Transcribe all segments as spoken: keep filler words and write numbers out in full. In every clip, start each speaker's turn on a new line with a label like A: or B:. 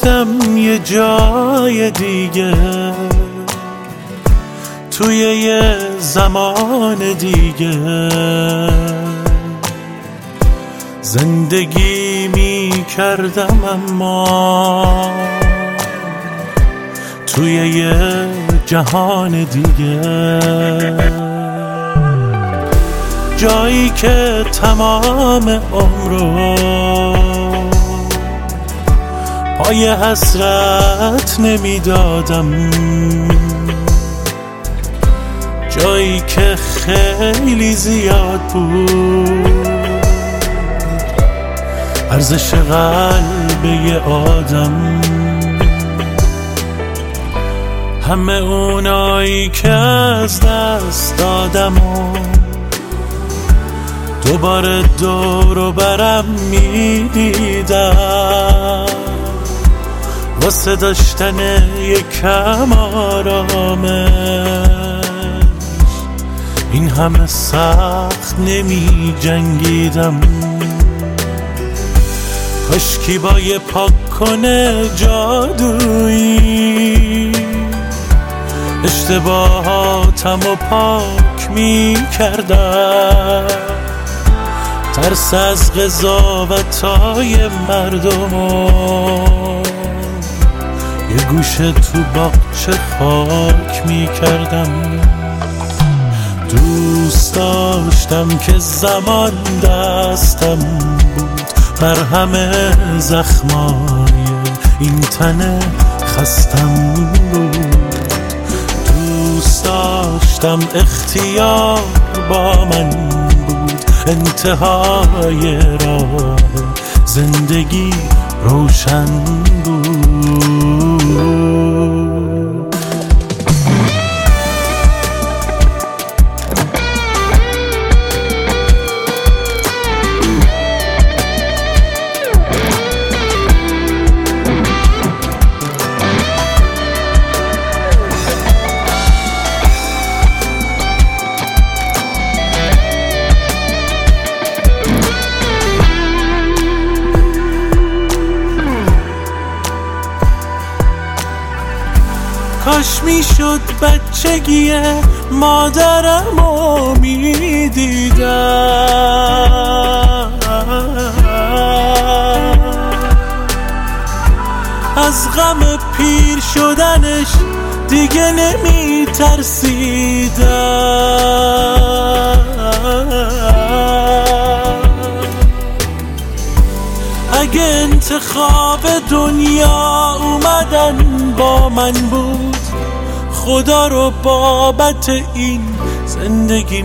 A: رفتم یه جای دیگه، توی یه زمان دیگه زندگی می کردم، اما توی یه جهان دیگه، جایی که تمام عمرو پای حسرت نمیدادم، جایی که خیلی زیاد بود ارزش قلب یه آدم. همه اونایی که از دست دادم و دوباره دور و برم میدیدم، واسه داشتن یکم آرامش این همه سخت نمی جنگیدم. کاشکی با یه پاک کنه جادویی اشتباهاتم و پاک می کردم، ترس از قضاوتای مردم و یه گوشه تو باغچه خاک می کردم. دوست داشتم که زمان دستم بود بر همه زخمای این تن خستم بود. دوست داشتم اختیار با من بود، انتهای راه زندگی روشن بود. کاش میشد بچگی مادرمو میدیدم، از غم پیر شدنش دیگه نمی ترسیدم. اگه انتخاب دنیا اومدن با من بود، خدا رو بابت این زندگی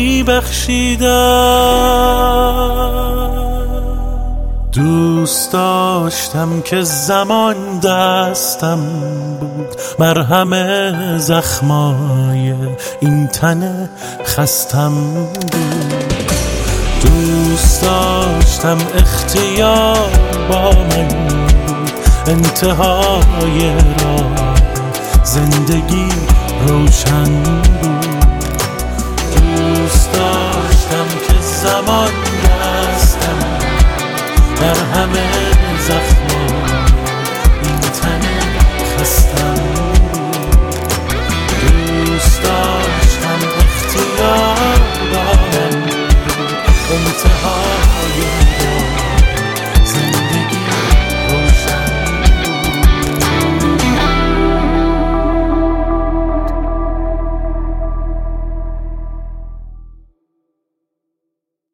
A: میبخشیدم. دوست داشتم که زمان دستم بود بر همه زخمای این تن خستم بود. دوست داشتم اختیار با من بود، انتهای راه زندگی روشن بود. دوست داشتم که زمان دستم در همه زخمای این تن خستم بود. دوست داشتم اختیار با من بود،